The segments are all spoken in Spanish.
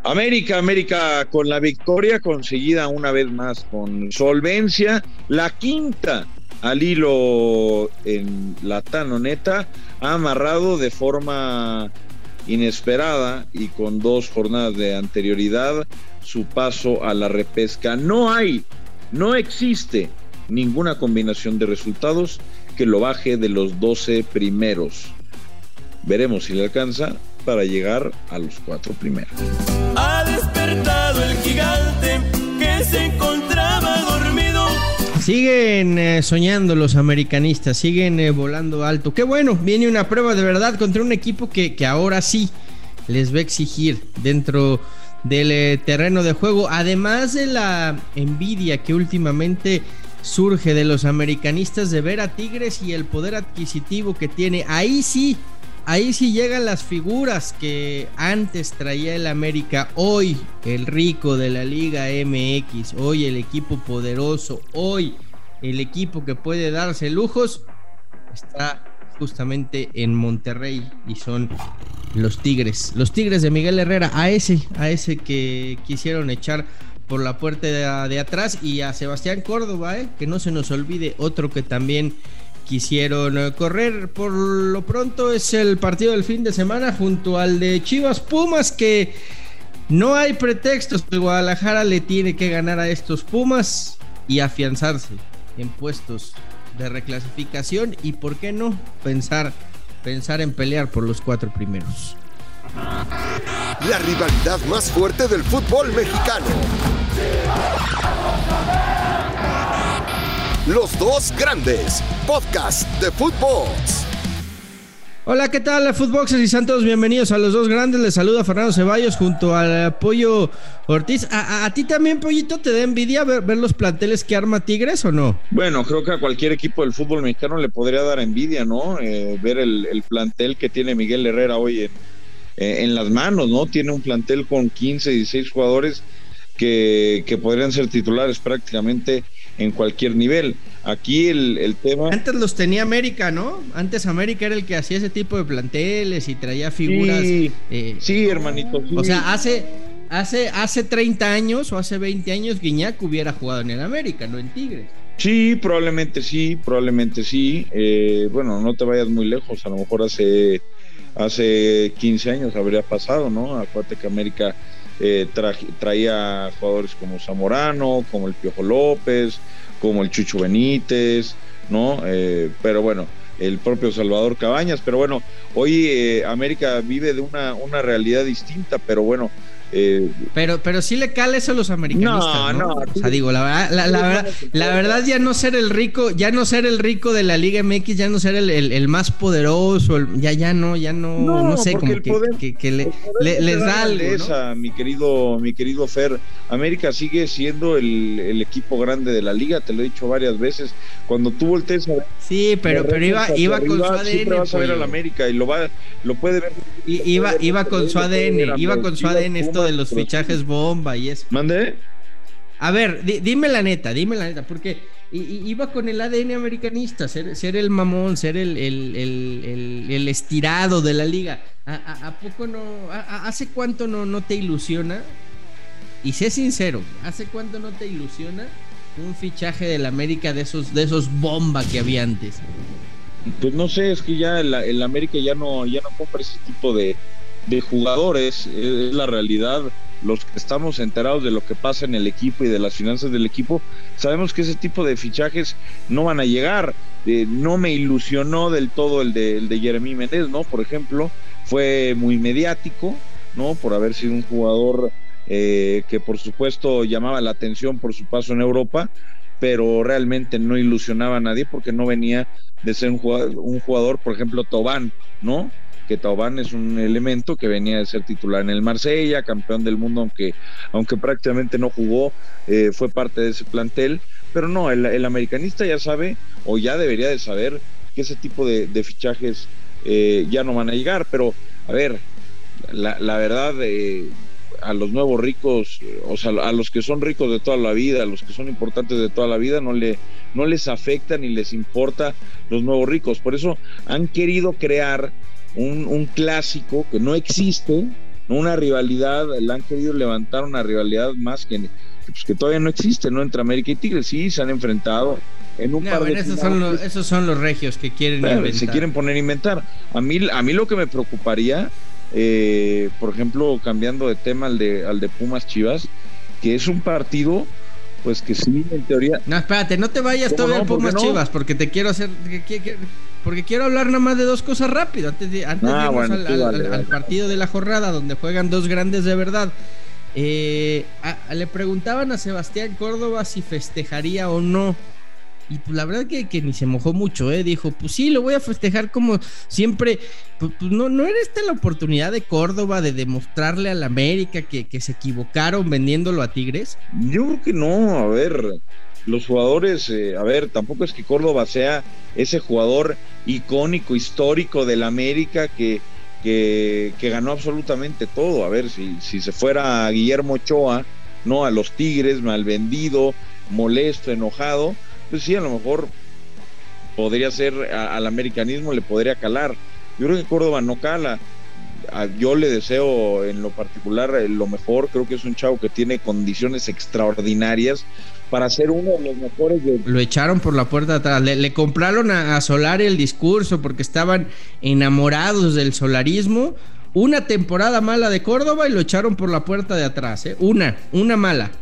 América con la victoria conseguida una vez más con solvencia, la quinta al hilo en la Tanoneta, ha amarrado de forma inesperada y con 2 jornadas de anterioridad su paso a la repesca. No existe ninguna combinación de resultados que lo baje de los 12 primeros. Veremos si le alcanza para llegar a los 4 primeros. Ha despertado el gigante que se encontraba dormido. Siguen soñando los americanistas, siguen volando alto. Qué bueno, viene una prueba de verdad contra un equipo que ahora sí les va a exigir dentro del terreno de juego. Además de la envidia que últimamente surge de los americanistas de ver a Tigres y el poder adquisitivo que tiene, ahí sí llegan las figuras que antes traía el América. Hoy el rico de la Liga MX, hoy el equipo poderoso, hoy el equipo que puede darse lujos, está justamente en Monterrey y son los Tigres de Miguel Herrera, a ese que quisieron echar por la puerta de atrás, y a Sebastián Córdoba, que no se nos olvide, otro que también quisieron correr. Por lo pronto es el partido del fin de semana junto al de Chivas Pumas, que no hay pretextos. El Guadalajara le tiene que ganar a estos Pumas y afianzarse en puestos de reclasificación, y por qué no pensar en pelear por los 4 primeros. La rivalidad más fuerte del fútbol mexicano. Los Dos Grandes, podcast de Footbox. Hola, ¿qué tal, Footboxers y Santos? Bienvenidos a Los Dos Grandes. Les saluda Fernando Ceballos junto al Pollo Ortiz. ¿A ti también, Pollito, te da envidia ver los planteles que arma Tigres o no? Bueno, creo que a cualquier equipo del fútbol mexicano le podría dar envidia, ¿no? Ver el plantel que tiene Miguel Herrera hoy en las manos, ¿no? Tiene un plantel con 15, 16 jugadores que podrían ser titulares prácticamente en cualquier nivel. Aquí el tema... Antes los tenía América, ¿no? Antes América era el que hacía ese tipo de planteles y traía figuras. Sí, hermanito. Sí. O sea, hace 30 años o hace 20 años Guiñac hubiera jugado en el América, no en Tigres. Sí, probablemente sí. Bueno, no te vayas muy lejos, a lo mejor hace 15 años habría pasado, ¿no? Acuérdate que América traía jugadores como Zamorano, como el Piojo López, como el Chucho Benítez, ¿no? Pero bueno, el propio Salvador Cabañas. Pero bueno, hoy América vive de una realidad distinta, pero bueno. Pero sí le cala eso a los americanistas, ¿no? O sea, digo, la verdad ya no ser el rico de la Liga MX, ya no ser el más poderoso, ya no sé, como que les da algo, ¿no? Mi querido Fer, América sigue siendo el equipo grande de la liga, te lo he dicho varias veces. Cuando tú voltees a ver, sí, pero iba con su ADN. Siempre vas a ver al América y lo puede ver. Iba con su ADN, esto de los fichajes bomba y eso. ¿Mande? A ver, dime la neta, porque iba con el ADN americanista, ser el mamón, ser el estirado de la liga. ¿A poco no? ¿Hace cuánto no te ilusiona? Y sé sincero, ¿hace cuánto no te ilusiona un fichaje del América de esos bomba que había antes? Pues no sé, es que ya el América ya no compra ese tipo de jugadores, es la realidad. Los que estamos enterados de lo que pasa en el equipo y de las finanzas del equipo, sabemos que ese tipo de fichajes no van a llegar. No me ilusionó del todo el de Jeremy Menez, ¿no? Por ejemplo, fue muy mediático, ¿no? Por haber sido un jugador que por supuesto llamaba la atención por su paso en Europa, pero realmente no ilusionaba a nadie porque no venía de ser un jugador, por ejemplo, Thauvin, ¿no? Que Thauvin es un elemento que venía de ser titular en el Marsella, campeón del mundo, aunque prácticamente no jugó, fue parte de ese plantel, pero no, el americanista ya sabe, o ya debería de saber, que ese tipo de fichajes ya no van a llegar. Pero a ver, la verdad, a los nuevos ricos, o sea, a los que son ricos de toda la vida, a los que son importantes de toda la vida, no les afecta ni les importa los nuevos ricos. Por eso han querido crear un clásico que no existe, una rivalidad, le han querido levantar una rivalidad más que todavía no existe, ¿no? Entre América y Tigres. Sí, se han enfrentado en un par de esos son los regios que quieren inventar. Se quieren poner a inventar. A mí lo que me preocuparía, por ejemplo, cambiando de tema al de Pumas Chivas, que es un partido, pues que sí, en teoría. No, espérate, no te vayas todavía a Pumas Chivas, porque te quiero hacer. Porque quiero hablar nada más de dos cosas rápido, antes de irnos al partido de la jornada, donde juegan dos grandes de verdad. Le preguntaban a Sebastián Córdoba si festejaría o no, y pues la verdad que ni se mojó mucho, dijo, pues sí, lo voy a festejar como siempre. Pues no era esta la oportunidad de Córdoba de demostrarle al América que se equivocaron vendiéndolo a Tigres. Yo creo que no. A ver, los jugadores, tampoco es que Córdoba sea ese jugador icónico, histórico del América que ganó absolutamente todo. A ver, si se fuera a Guillermo Ochoa, no, a los Tigres, mal vendido, molesto, enojado, pues sí, a lo mejor podría ser, al americanismo le podría calar. Yo creo que Córdoba no cala. Yo le deseo en lo particular lo mejor. Creo que es un chavo que tiene condiciones extraordinarias para ser uno de los mejores. Lo echaron por la puerta de atrás. Le compraron a Solari el discurso porque estaban enamorados del solarismo. Una temporada mala de Córdoba y lo echaron por la puerta de atrás, una mala.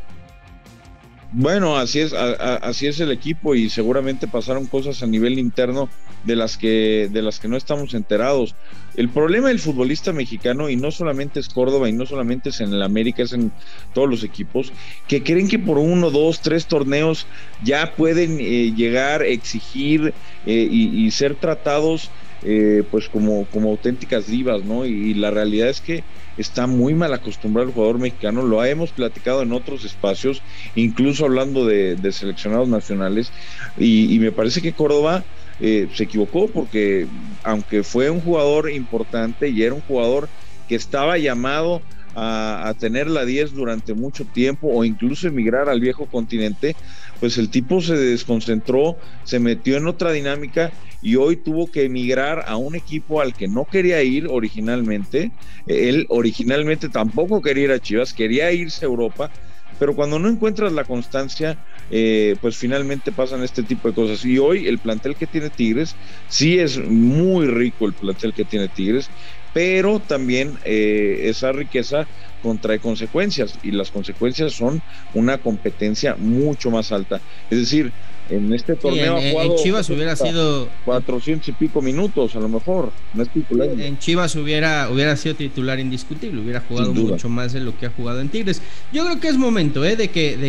Bueno, así es el equipo, y seguramente pasaron cosas a nivel interno de las que no estamos enterados. El problema del futbolista mexicano, y no solamente es Córdoba y no solamente es en el América, es en todos los equipos, que creen que por 1, 2, 3 torneos ya pueden llegar, exigir y ser tratados pues como auténticas divas, ¿no? Y la realidad es que está muy mal acostumbrado el jugador mexicano. Lo hemos platicado en otros espacios, incluso hablando de seleccionados nacionales, y me parece que Córdoba se equivocó, porque aunque fue un jugador importante y era un jugador que estaba llamado a tener la 10 durante mucho tiempo, o incluso emigrar al viejo continente, pues el tipo se desconcentró, se metió en otra dinámica y hoy tuvo que emigrar a un equipo al que no quería ir originalmente. Él originalmente tampoco quería ir a Chivas, quería irse a Europa, pero cuando no encuentras la constancia, pues finalmente pasan este tipo de cosas. Y hoy el plantel que tiene Tigres, sí es muy rico el plantel que tiene Tigres, pero también esa riqueza contrae consecuencias, y las consecuencias son una competencia mucho más alta. Es decir, en este torneo ha jugado en Chivas hubiera sido 400 y pico minutos, a lo mejor, no es titular. En Chivas hubiera sido titular indiscutible, hubiera jugado mucho más de lo que ha jugado en Tigres. Yo creo que es momento de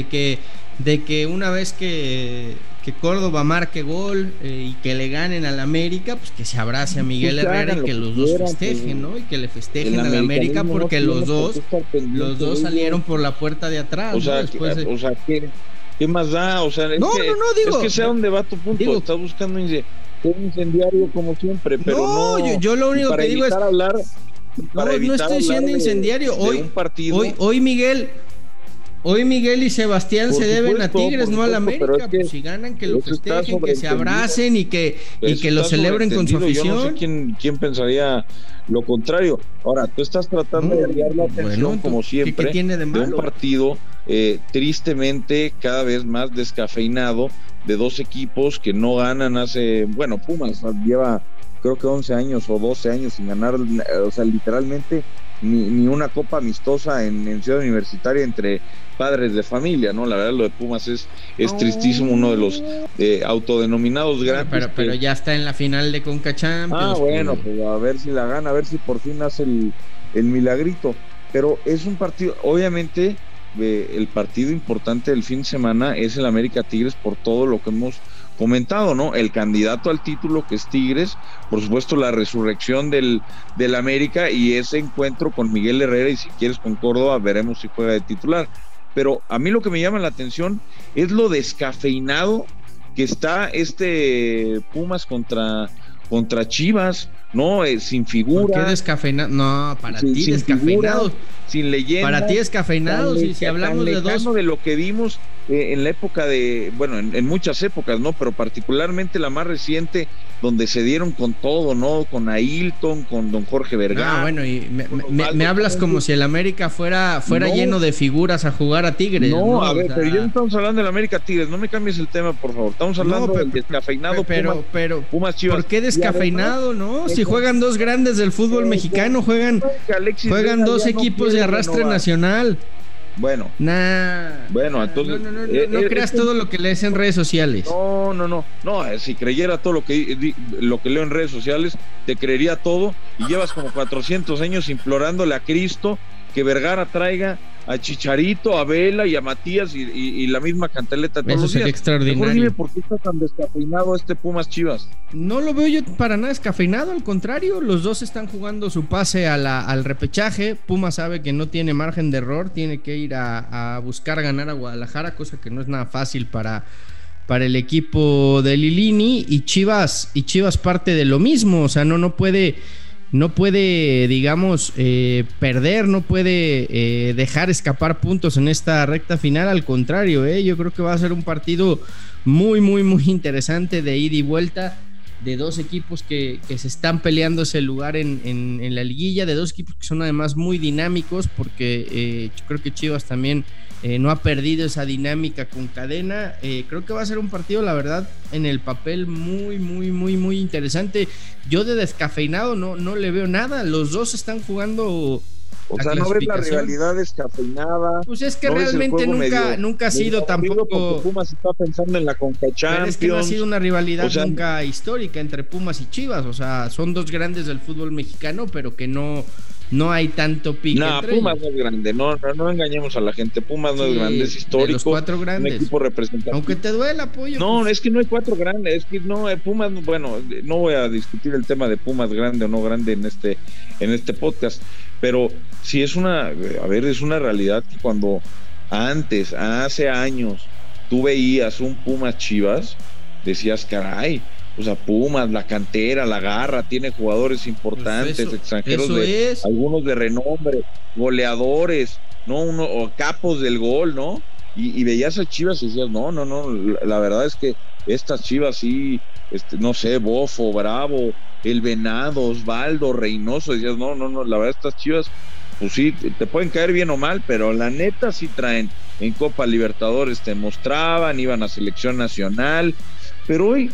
que una vez que Córdoba marque gol y que le ganen al América, pues que se abrace a Miguel Herrera y que los dos festejen, ¿no? Y que le festejen al América, porque los dos salieron por la puerta de atrás. O sea, ¿no? ¿qué más da? O sea, digo, es que sea un debate punto. Está buscando ser incendiario como siempre, pero no. Yo lo único que digo es hablar. No estoy siendo incendiario. Hoy Miguel y Sebastián se deben a Tigres, no a la América. Pues si ganan, que lo festejen, que se abracen y que lo celebren con su afición. Yo no sé quién pensaría lo contrario. Ahora, tú estás tratando de desviar la atención, como siempre, ¿qué tiene de malo? De un partido tristemente cada vez más descafeinado, de dos equipos que no ganan Pumas lleva creo que 11 años o 12 años sin ganar, o sea, literalmente ni una copa amistosa en Ciudad Universitaria entre padres de familia, ¿no? La verdad, lo de Pumas es tristísimo, uno de los autodenominados grandes. Pero ya está en la final de Conca Champions. Pues a ver si la gana, a ver si por fin hace el milagrito. Pero es un partido, obviamente, el partido importante del fin de semana es el América Tigres, por todo lo que hemos comentado, ¿no? El candidato al título, que es Tigres, por supuesto la resurrección del América, y ese encuentro con Miguel Herrera, y si quieres con Córdoba, veremos si juega de titular. Pero a mí lo que me llama la atención es lo descafeinado que está Pumas contra Chivas, ¿no? Sin figura. ¿Por qué descafeinado? No, para ti descafeinado. Figura, sin leyenda. Para ti descafeinado, si hablamos de dos. De lo que vimos en la época en muchas épocas, ¿no? Pero particularmente la más reciente, donde se dieron con todo, ¿no? Con Ailton, con don Jorge Vergara. Bueno, y me hablas como si el América fuera lleno de figuras a jugar a Tigres. No, a ver, pero ya no estamos hablando del América Tigres, no me cambies el tema, por favor. Estamos hablando del descafeinado Pumas Chivas. ¿Por qué descafeinado, no? Si juegan dos grandes del fútbol mexicano, juegan dos equipos de arrastre nacional. Bueno, entonces no creas todo lo que lees en redes sociales. No, si creyera todo lo que leo en redes sociales, te creería todo, y llevas como 400 años implorándole a Cristo que Vergara traiga a Chicharito, a Vela y a Matías y la misma cantaleta todos los días. Sería extraordinario. Mejor dime por qué está tan descafeinado Pumas Chivas. No lo veo yo para nada descafeinado, al contrario, los dos están jugando su pase al repechaje. Pumas sabe que no tiene margen de error, tiene que ir a buscar ganar a Guadalajara, cosa que no es nada fácil para el equipo de Lilini, y Chivas parte de lo mismo, o sea, no puede, digamos, perder, no puede dejar escapar puntos en esta recta final. Al contrario, yo creo que va a ser un partido muy, muy, muy interesante de ida y vuelta, de dos equipos que se están peleando ese lugar en la liguilla, de dos equipos que son además muy dinámicos, porque yo creo que Chivas también no ha perdido esa dinámica con Cadena. Creo que va a ser un partido, la verdad, en el papel muy, muy, muy, muy interesante. Yo de descafeinado no le veo nada. Los dos están jugando. O sea, no ves la rivalidad descafeinada. Pues es que realmente nunca ha sido tampoco. Pumas está pensando en la Conca Champions. Es que no ha sido una rivalidad nunca histórica entre Pumas y Chivas. O sea, son dos grandes del fútbol mexicano, pero que no hay tanto pique. No, Pumas no es grande, no engañemos a la gente. Pumas no es grande, es histórico. De los cuatro grandes. Un equipo representativo. Aunque te duele apoyo. No, es que no hay cuatro grandes, es que no, Pumas, bueno, no voy a discutir el tema de Pumas grande o no grande en este podcast, pero sí es una realidad que cuando hace años, tú veías un Pumas Chivas, decías, caray, o sea, Pumas, la cantera, la garra, tiene jugadores importantes, pues extranjeros, algunos de renombre, goleadores, ¿no? O capos del gol, ¿no? Y veías a Chivas y decías, no, la verdad es que estas Chivas sí, no sé, Bofo, Bravo, El Venado, Osvaldo, Reynoso, decías, no, la verdad estas Chivas, pues sí, te pueden caer bien o mal, pero la neta sí traen en Copa Libertadores, te mostraban, iban a selección nacional, pero hoy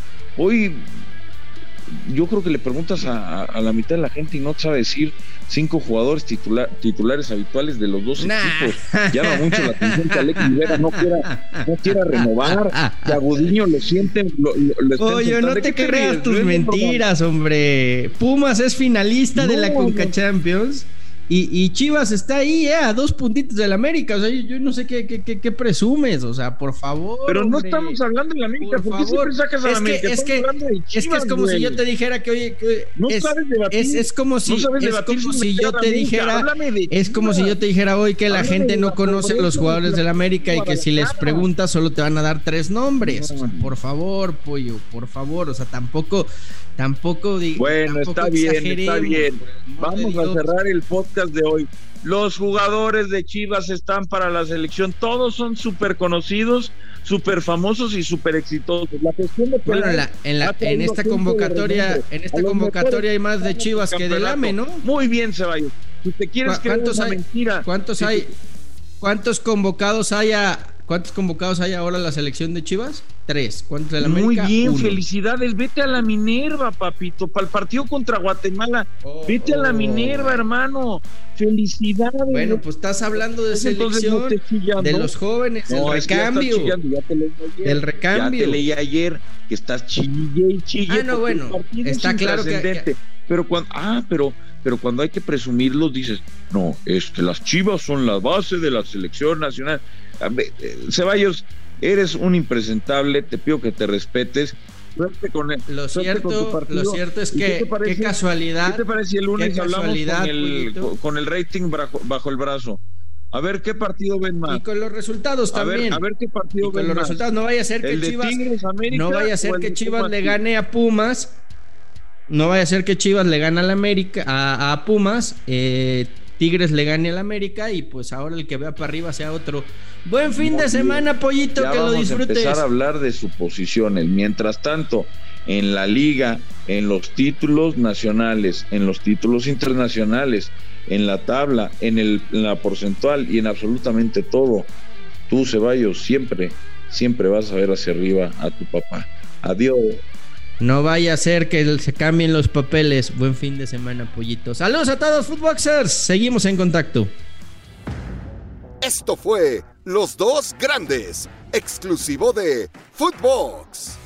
yo creo que le preguntas a la mitad de la gente y no sabe decir 5 jugadores titulares habituales de los dos equipos. Llama mucho la atención que Alex Rivera no quiera renovar, que a Gudiño lo sienten. Oye, no te creas tus mentiras, hombre. Pumas es finalista de la Conca Champions. Y Chivas está ahí, a 2 puntitos del América. O sea, yo no sé qué presumes, o sea, por favor. Pero no estamos hablando de la América, ¿por qué siempre sacas a la América? Es que es como si yo te dijera que, oye, no sabes debatir. Es como si yo te dijera hoy que la gente no conoce a los jugadores del América y que si les preguntas solo te van a dar 3 nombres. O sea, por favor, pollo, por favor, o sea, tampoco bueno, está bien. Vamos a cerrar el podcast de hoy. Los jugadores de Chivas están para la selección, todos son súper conocidos, súper famosos y súper exitosos. La gestión de en esta convocatoria hay más de Chivas que del AME, ¿no? Muy bien, Ceballos. Si te quieres creer una mentira. ¿Cuántos convocados hay ahora la selección de Chivas? 3. ¿Cuántos de la América? Muy bien, 1. Felicidades. Vete a la Minerva, papito, para el partido contra Guatemala. Vete a la Minerva, hermano. Felicidades. Bueno, pues estás hablando de selección, de los jóvenes, del recambio. Del recambio. Ya te leí ayer que estás chille. No, bueno, está claro que... Pero cuando hay que presumirlos dices, no, es que las Chivas son la base de la selección nacional. Ceballos, eres un impresentable, te pido que te respetes. Suerte con él. Lo cierto es que qué casualidad. ¿Qué te parece si el lunes hablamos con el rating bajo el brazo? A ver qué partido ven más. Y con los resultados también. A ver qué partido ven más. Con los resultados, no vaya a ser que Chivas le gane a Pumas. No vaya a ser que Chivas le gane a la América, a Pumas, Tigres le gane al América y pues ahora el que vea para arriba sea otro. Buen fin de semana, Pollito, ya que lo disfrutes. Vamos a empezar a hablar de suposiciones. Mientras tanto, en la liga, en los títulos nacionales, en los títulos internacionales, en la tabla, en la porcentual y en absolutamente todo, tú, Ceballos, siempre vas a ver hacia arriba a tu papá. Adiós. No vaya a ser que se cambien los papeles. Buen fin de semana, Pollito. Saludos a todos, Footboxers. Seguimos en contacto. Esto fue Los Dos Grandes, exclusivo de Footbox.